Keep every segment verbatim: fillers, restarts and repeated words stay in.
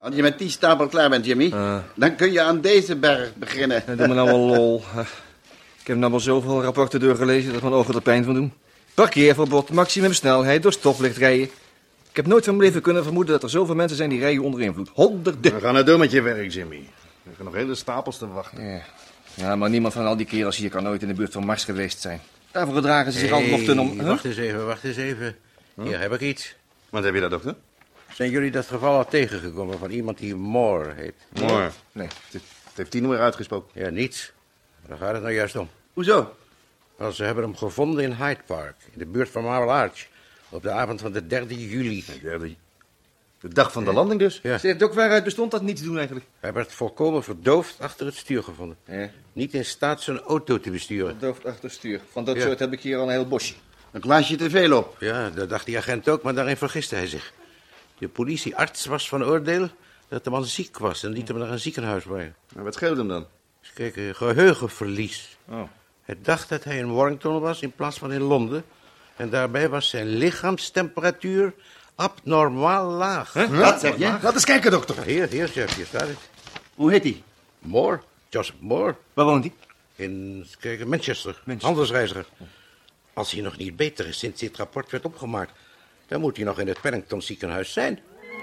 Als je met die stapel klaar bent, Jimmy, uh. dan kun je aan deze berg beginnen. Ja, doe me nou wel lol. Ik heb nou wel zoveel rapporten doorgelezen dat mijn ogen er pijn van doen. Parkeerverbod, maximum snelheid, door stoplicht rijden. Ik heb nooit van mijn leven kunnen vermoeden dat er zoveel mensen zijn die rijden onder invloed. Honderden. We gaan het doen met je werk, Jimmy. Er gaan nog hele stapels te wachten. Ja. ja, maar niemand van al die kerels hier kan ooit in de buurt van Mars geweest zijn. Daarvoor gedragen ze zich hey, altijd nog te om... Huh? Wacht eens even, wacht eens even. Huh? Hier heb ik iets. Wat heb je daar, dokter? Zijn jullie dat geval al tegengekomen van iemand die Moore heet? Moore? Nee, het heeft hij nooit meer uitgesproken. Ja, niets. Daar gaat het nou juist om. Hoezo? Wel, ze hebben hem gevonden in Hyde Park, in de buurt van Marble Arch. Op de avond van de derde juli. De derde... De dag van de landing dus? Ja. Zegt ook waaruit bestond dat niets doen eigenlijk? Hij werd volkomen verdoofd achter het stuur gevonden. Ja. Niet in staat zijn auto te besturen. Verdoofd achter het stuur. Van dat ja. soort heb ik hier al een heel bosje. Een glaasje te veel op. Ja, dat dacht die agent ook, maar daarin vergiste hij zich. De politiearts was van oordeel dat de man ziek was en liet hem naar een ziekenhuis brengen. Maar wat scheelde hem dan? Dus kijk, geheugenverlies. Oh. Hij dacht dat hij in Warrington was in plaats van in Londen. En daarbij was zijn lichaamstemperatuur abnormaal laag. Huh? Wat zeg je? Laat eens kijken, dokter. Hier, hier, chef, hier staat het. Hoe heet hij? Moore, Joseph Moore. Waar woont hij? In, kijk, Manchester, Manchester. handelsreiziger. Als hij nog niet beter is sinds dit rapport werd opgemaakt, dan moet hij nog in het Paddington ziekenhuis zijn.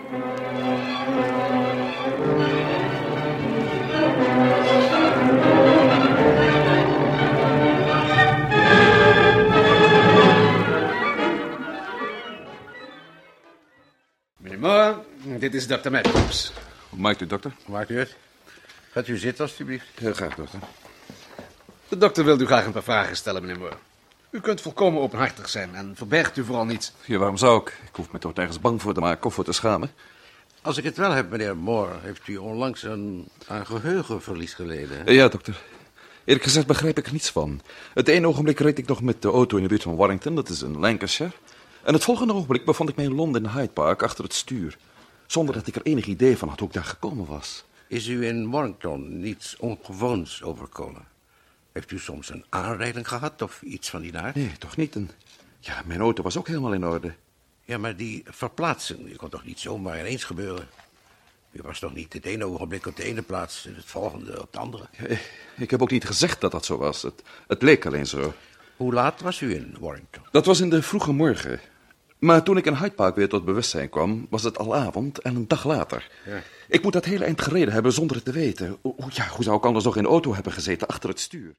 Meneer Moore, dit is dokter Matthews. Hoe maakt u, dokter? Maakt u het? Gaat u zitten, alstublieft. Heel graag, dokter. De dokter wil u graag een paar vragen stellen, meneer Moore. U kunt volkomen openhartig zijn en verbergt u vooral niets. Ja, waarom zou ik? Ik hoef me toch nergens bang voor te maken of voor te schamen. Als ik het wel heb, meneer Moore, heeft u onlangs een, een geheugenverlies geleden. Hè? Ja, dokter. Eerlijk gezegd begrijp ik er niets van. Het ene ogenblik reed ik nog met de auto in de buurt van Warrington, dat is in Lancashire. En het volgende ogenblik bevond ik mij in Londen in Hyde Park achter het stuur. Zonder dat ik er enig idee van had hoe ik daar gekomen was. Is u in Warrington niets ongewoons overkomen? Heeft u soms een aanrijding gehad of iets van die aard? Nee, toch niet. En ja, mijn auto was ook helemaal in orde. Ja, maar die verplaatsing, die kon toch niet zomaar ineens gebeuren? U was toch niet het ene ogenblik op de ene plaats en het volgende op de andere? Ja, ik heb ook niet gezegd dat dat zo was. Het, het leek alleen zo. Hoe laat was u in Warrington? Dat was in de vroege morgen. Maar toen ik in Hyde Park weer tot bewustzijn kwam, was het al avond en een dag later. Ja. Ik moet dat hele eind gereden hebben zonder het te weten. O, ja, hoe zou ik anders nog in de auto hebben gezeten achter het stuur?